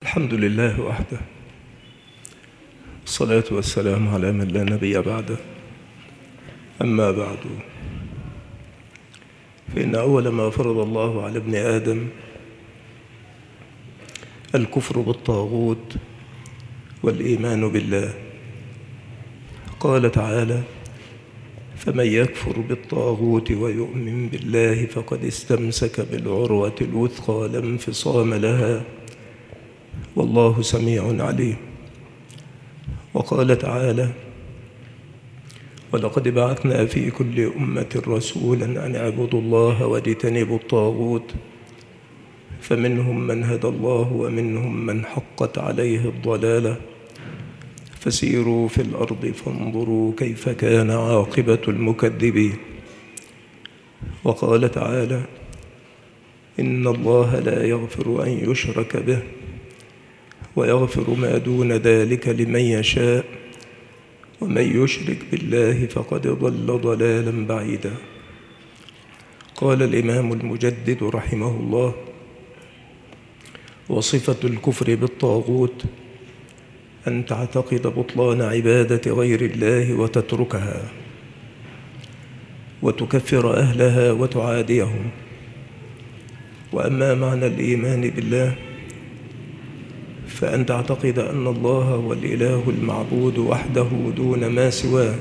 الحمد لله وحده، الصلاة والسلام على من لا نبي بعده. أما بعد، فإن أول ما فرض الله على ابن آدم الكفر بالطاغوت والإيمان بالله. قال تعالى: فمن يكفر بالطاغوت ويؤمن بالله فقد استمسك بالعروة الوثقى لا انفصام لها، والله سميع عليم. وقال تعالى: ولقد بعثنا في كل أمة رسولا أن اعبدوا الله واجتنبوا الطاغوت فمنهم من هدى الله ومنهم من حقت عليه الضلالة فسيروا في الأرض فانظروا كيف كان عاقبة المكذبين. وقال تعالى: إن الله لا يغفر أن يشرك به ويغفر ما دون ذلك لمن يشاء ومن يشرك بالله فقد ضل ضلالا بعيدا. قال الإمام المجدد رحمه الله: وصفة الكفر بالطاغوت أن تعتقد بطلان عبادة غير الله وتتركها وتكفر أهلها وتعاديهم. وأما معنى الإيمان بالله فأن تعتقد أن الله هو الإله المعبود وحده دون ما سواه،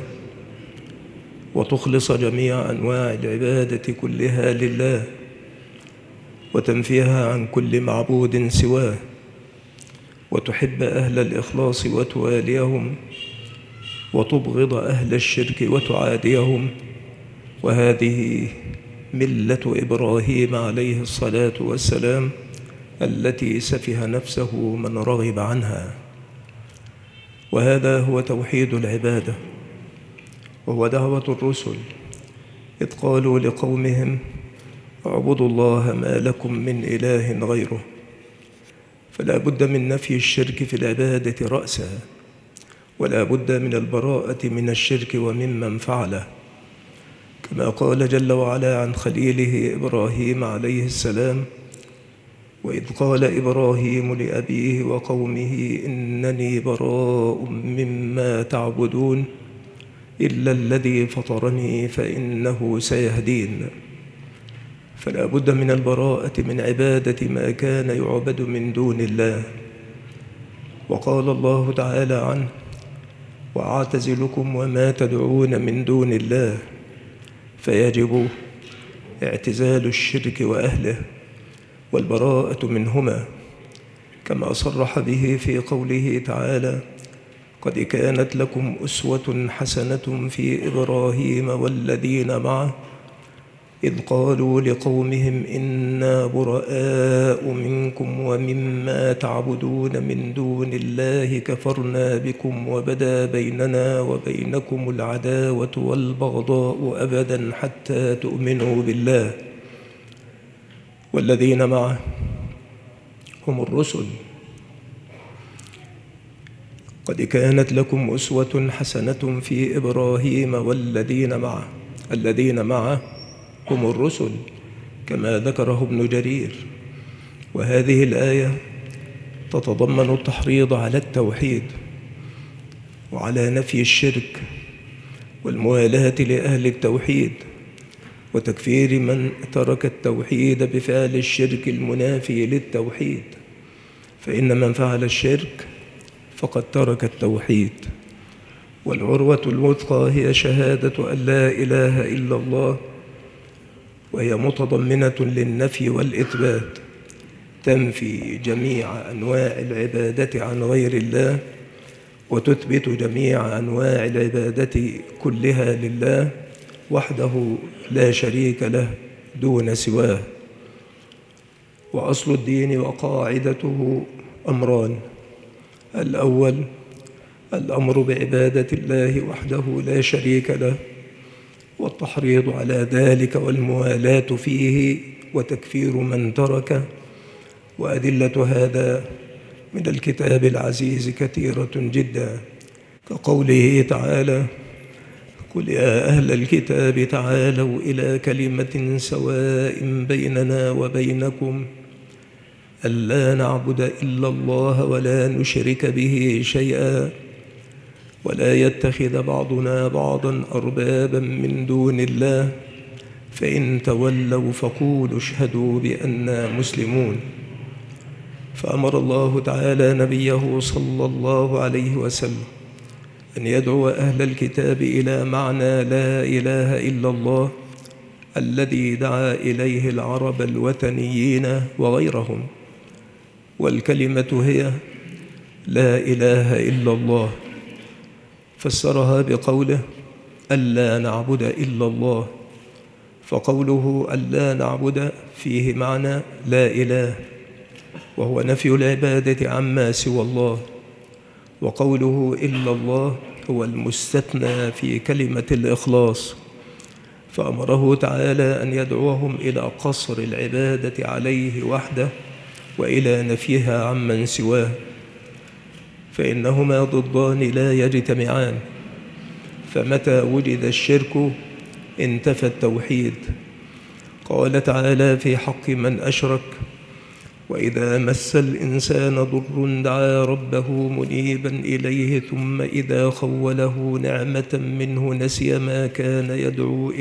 وتخلص جميع أنواع العبادة كلها لله وتنفيها عن كل معبود سواه، وتحب أهل الإخلاص وتواليهم وتبغض أهل الشرك وتعاديهم. وهذه ملة إبراهيم عليه الصلاة والسلام التي سفه نفسه من رغب عنها. وهذا هو توحيد العبادة، وهو دعوة الرسل إذ قالوا لقومهم: اعبدوا الله ما لكم من إله غيره. فلا بد من نفي الشرك في العبادة رأسا، ولا بد من البراءة من الشرك وممن فعله، كما قال جل وعلا عن خليله إبراهيم عليه السلام: وإذ قال إبراهيم لأبيه وقومه إنني براء مما تعبدون إلا الذي فطرني فإنه سيهدين. فلا بد من البراءة من عبادة ما كان يعبد من دون الله. وقال الله تعالى عنه: وأعتزلكم وما تدعون من دون الله. فيجب اعتزال الشرك وأهله والبراءة منهما، كما صرح به في قوله تعالى: قد كانت لكم أسوة حسنة في إبراهيم والذين معه إذ قالوا لقومهم إنا براء منكم ومما تعبدون من دون الله كفرنا بكم وبدا بيننا وبينكم العداوة والبغضاء أبدا حتى تؤمنوا بالله والذين معه هم الرسل. قد كانت لكم أسوة حسنة في إبراهيم والذين معه، الذين معه هم الرسل، كما ذكره ابن جرير. وهذه الآية تتضمن التحريض على التوحيد وعلى نفي الشرك والموالاة لأهل التوحيد وتكفير من ترك التوحيد بفعل الشرك المنافي للتوحيد، فإن من فعل الشرك فقد ترك التوحيد. والعروة الوثقى هي شهادة أن لا إله إلا الله، وهي متضمنة للنفي والإثبات، تنفي جميع أنواع العبادة عن غير الله وتثبت جميع أنواع العبادة كلها لله وحده لا شريك له دون سواه. وأصل الدين وقاعدته أمران: الأول الأمر بعبادة الله وحده لا شريك له والتحريض على ذلك والموالاة فيه وتكفير من تركه. وأدلة هذا من الكتاب العزيز كثيرة جدا، كقوله تعالى: قل يا أهل الكتاب تعالوا إلى كلمة سواء بيننا وبينكم ألا نعبد إلا الله ولا نشرك به شيئا ولا يتخذ بعضنا بعضا أربابا من دون الله فإن تولوا فقولوا اشهدوا بأننا مسلمون. فأمر الله تعالى نبيه صلى الله عليه وسلم أن يدعو أهل الكتاب إلى معنى لا إله إلا الله الذي دعا إليه العرب الوثنيين وغيرهم، والكلمة هي لا إله إلا الله، فسرها بقوله ألا نعبد إلا الله، فقوله ألا نعبد فيه معنى لا إله وهو نفي العبادة عما سوى الله، وقوله إلا الله هو المستثنى في كلمة الإخلاص، فأمره تعالى أن يدعوهم إلى قصر العبادة عليه وحده وإلى نفيها عمن سواه، فإنهما ضدان لا يجتمعان، فمتى وجد الشرك انتفى التوحيد. قال تعالى في حق من أشرك وإذا مس الإنسان ضر دعا ربه منيبا إليه ثم إذا خوله نعمة منه نسي ما كان يدعو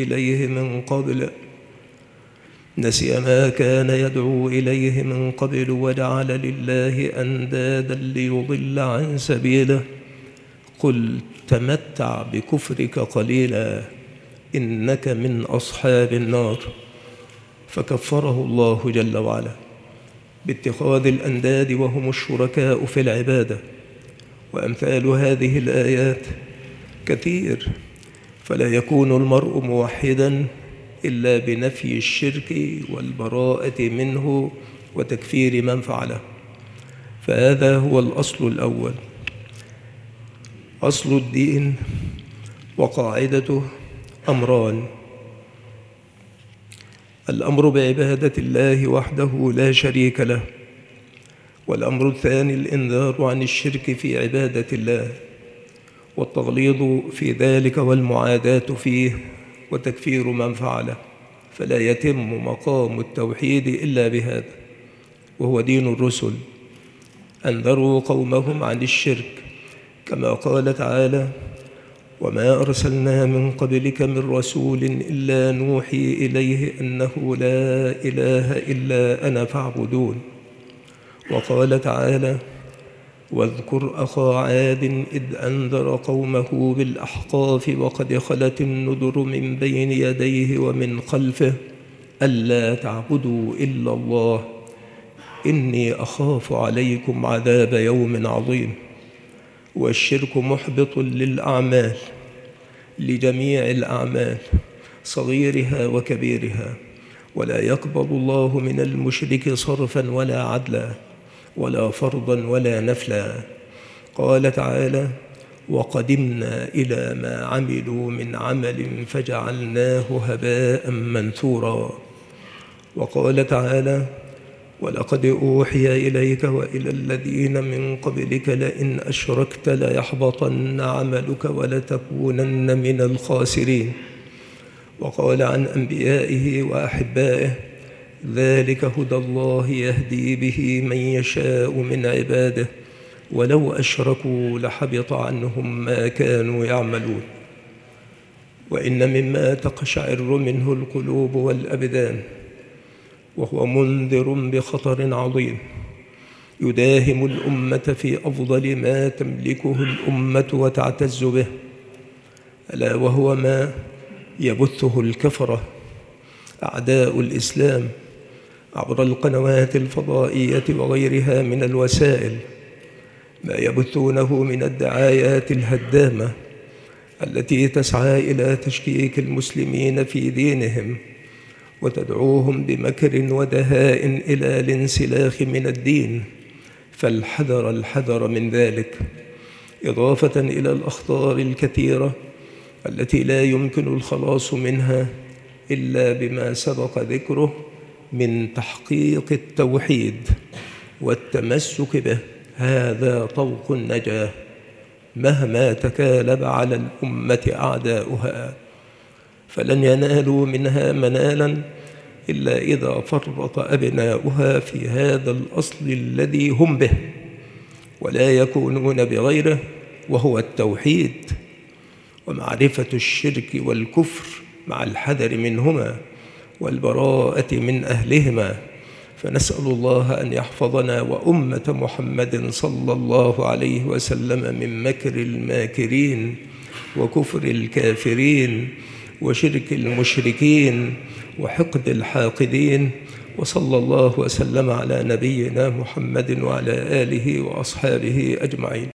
إليه من قبل وجعل لله أندادا ليضل عن سبيله قل تمتع بكفرك قليلا إنك من أصحاب النار. فكفره الله جل وعلا باتخاذ الأنداد وهم الشركاء في العبادة. وأمثال هذه الآيات كثير، فلا يكون المرء موحدا إلا بنفي الشرك والبراءة منه وتكفير من فعله، فهذا هو الأصل الأول. أصل الدين وقاعدته أمران: الأمر بعبادة الله وحده لا شريك له، والأمر الثاني الإنذار عن الشرك في عبادة الله والتغليظ في ذلك والمعاداة فيه وتكفير من فعله، فلا يتم مقام التوحيد إلا بهذا، وهو دين الرسل. أنذروا قومهم عن الشرك كما قال تعالى: وما أرسلنا من قبلك من رسول إلا نوحي إليه أنه لا إله إلا أنا فاعبدون. وقال تعالى: واذكر أخا عاد إذ أنذر قومه بالأحقاف وقد خلت النذر من بين يديه ومن خلفه ألا تعبدوا إلا الله إني أخاف عليكم عذاب يوم عظيم. والشرك محبط للأعمال، لجميع الأعمال صغيرها وكبيرها، ولا يقبل الله من المشرك صرفا ولا عدلا ولا فرضا ولا نفلا. قال تعالى: وقدمنا إلى ما عملوا من عمل فجعلناه هباء منثورا. وقال تعالى: ولقد أوحي إليك وإلى الذين من قبلك لئن أشركت ليحبطن عملك ولتكونن من الخاسرين. وقال عن أنبيائه وأحبائه: ذلك هدى الله يهدي به من يشاء من عباده ولو أشركوا لحبط عنهم ما كانوا يعملون. وإن مما تقشعر منه القلوب والأبدان، وهو منذر بخطر عظيم يداهم الأمة في أفضل ما تملكه الأمة وتعتز به، ألا وهو ما يبثه الكفرة أعداء الإسلام عبر القنوات الفضائية وغيرها من الوسائل، ما يبثونه من الدعايات الهدامة التي تسعى إلى تشكيك المسلمين في دينهم وتدعوهم بمكر ودهاء إلى الانسلاخ من الدين، فالحذر الحذر من ذلك، إضافة إلى الأخطار الكثيرة التي لا يمكن الخلاص منها إلا بما سبق ذكره من تحقيق التوحيد والتمسك به. هذا طوق النجاة مهما تكالب على الأمة أعداؤها، فلن ينالوا منها منالا إلا إذا فرط أبناؤها في هذا الأصل الذي هم به، ولا يكونون بغيره، وهو التوحيد ومعرفة الشرك والكفر مع الحذر منهما والبراءة من أهلهما. فنسأل الله أن يحفظنا وأمة محمد صلى الله عليه وسلم من مكر الماكرين وكفر الكافرين وشرك المشركين وحقد الحاقدين. وصلى الله وسلم على نبينا محمد وعلى آله وأصحابه أجمعين.